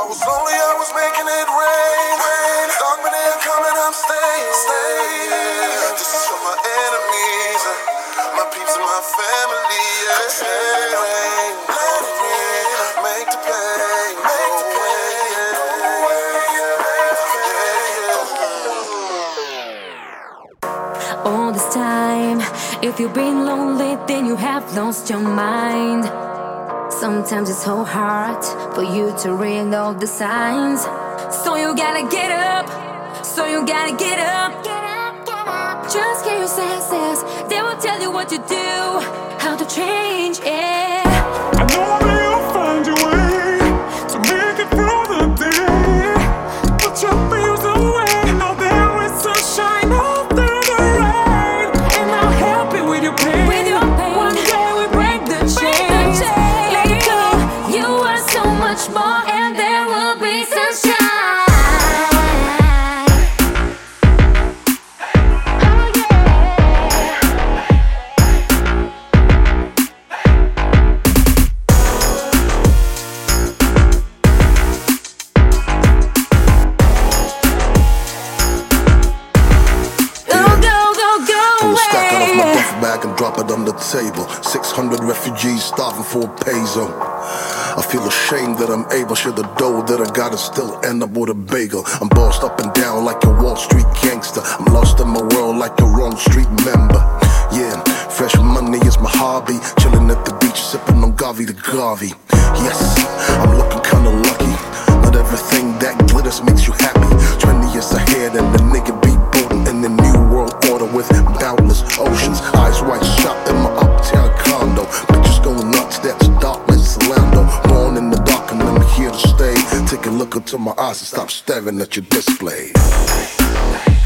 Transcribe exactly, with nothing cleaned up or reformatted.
was lonely, I was making it rain, rain. Dark but they're coming, I'm staying, staying. This is for my enemies, uh, my peeps and my family. Yeah. Hey, rain, let it rain, make the pain, make the pain. Yeah. All this time, if you've been lonely, then you have lost your mind. Sometimes it's so hard for you to read all the signs. So you gotta get up, so you gotta get up. Just hear your senses, they will tell you what to do, how to change, yeah. I know that you'll find your way to make it through the day. Put your fears away, know there is sunshine all through the rain. And I'll help you with your pain. With your pain. One day we break the chains. Let it go, you are so much more, and there will be sunshine. Bag and drop it on the table. six hundred refugees starving for a peso. I feel ashamed that I'm able. Share the dough that I gotta still end up with a bagel. I'm bossed up and down like a Wall Street gangster. I'm lost in my world like a Wrong Street member. Yeah, fresh money is my hobby. Chilling at the beach, sipping on Gavi to Gavi. Yes, I'm looking kinda lucky. Not everything that glitters makes you happy. Twenty years ahead and the nigga be boating in the new world order with boundless oceans. Eyes wide shut in my uptown condo. Pictures going nuts, that's darkness, Lando. Born in the dark and I'm here to stay. Take a look into my eyes and stop staring at your display.